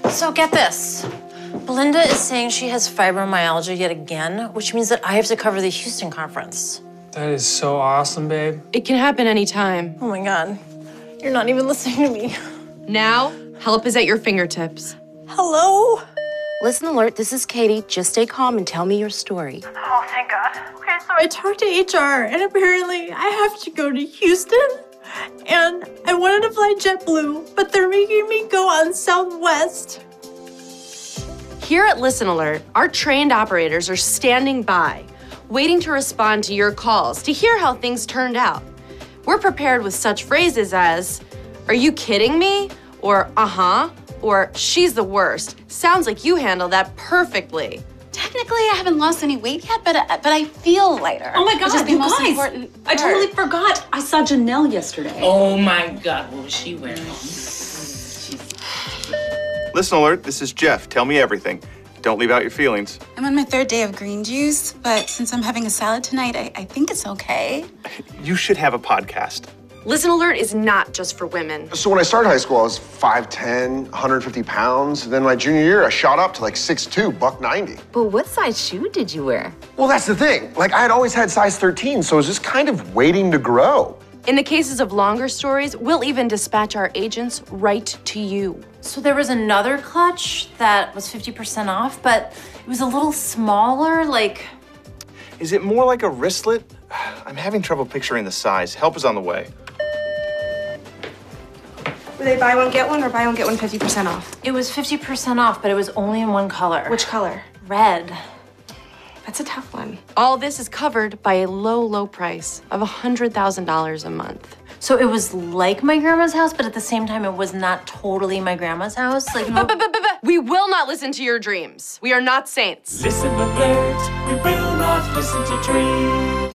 So get this. Belinda is saying she has fibromyalgia yet again, which means that I have to cover the Houston conference. That is so awesome, babe. It can happen anytime. Oh my God. You're not even listening to me. Now, help is at your fingertips. Hello? Listen alert, this is Katie. Just stay calm and tell me your story. Oh, thank God. Okay, so I talked to HR, and apparently I have to go to Houston, and I wanted to fly JetBlue, but they're making me go on Southwest. Here at Listen Alert, our trained operators are standing by, waiting to respond to your calls to hear how things turned out. We're prepared with such phrases as, "Are you kidding me?" or "uh-huh," or "she's the worst." Sounds like you handle that perfectly. Technically, I haven't lost any weight yet, but I feel lighter. Oh my God, which is the you most guys! important I part. totally forgot. I saw Janelle yesterday. Oh my God, what was she wearing? Listen Alert, this is Jeff. Tell me everything. Don't leave out your feelings. I'm on my 3rd day of green juice, but since I'm having a salad tonight, I think it's okay. You should have a podcast. Listen Alert is not just for women. So when I started high school, I was 5'10", 150 pounds. Then my junior year, I shot up to like 6'2", $190. But what size shoe did you wear? Well, that's the thing. Like, I had always had size 13, so I was just kind of waiting to grow. In the cases of longer stories, we'll even dispatch our agents right to you. So there was another clutch that was 50% off, but it was a little smaller, like... Is it more like a wristlet? I'm having trouble picturing the size. Help is on the way. Were they buy one, get one, or buy one, get one 50% off? It was 50% off, but it was only in one color. Which color? Red. That's a tough one. All this is covered by a low, low price of $100,000 a month. So it was like my grandma's house, but at the same time, it was not totally my grandma's house. Like, no... We will not listen to your dreams. We are not saints. Listen alert, we will not listen to dreams.